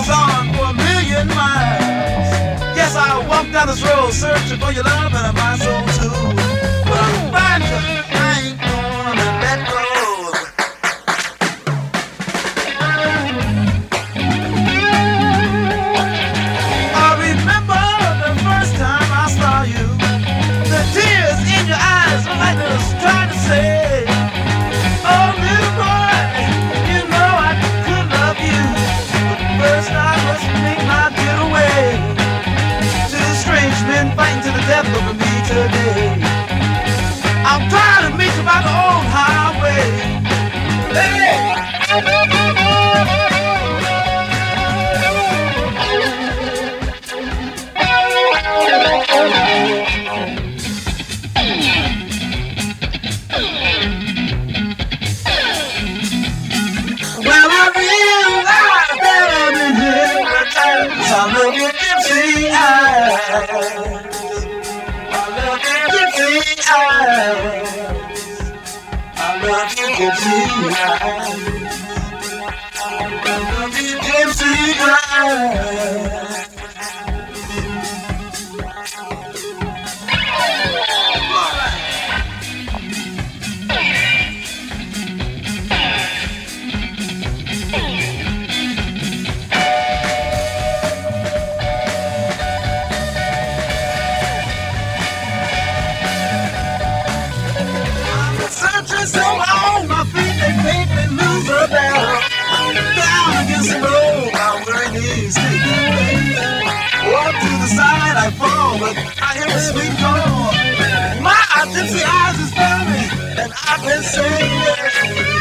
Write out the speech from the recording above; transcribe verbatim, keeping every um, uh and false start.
goes on for a million miles. Yes, I walk down this road searching for your love and my soul too. But I'm fine, 'cause I ain't gonna let go. I remember the first time I saw you. The tears in your eyes were like I was trying to say, oh, little boy, you know I could love you. But first I must make my getaway to the strange men fighting to the death over me today. I'm trying to meet you by the old highway. Hey! Well, I realize that I'm in hypnotized. I love your gypsy eyes. I love your gypsy eyes. I love your gypsy eyes. I love your gypsy eyes. Searching so long, my feet they make me lose a battle. Down against the road, my weary knees take me away. Walk to the side, I fall, but I hear a sweet call. My gypsy eyes is burning, and I've been saying.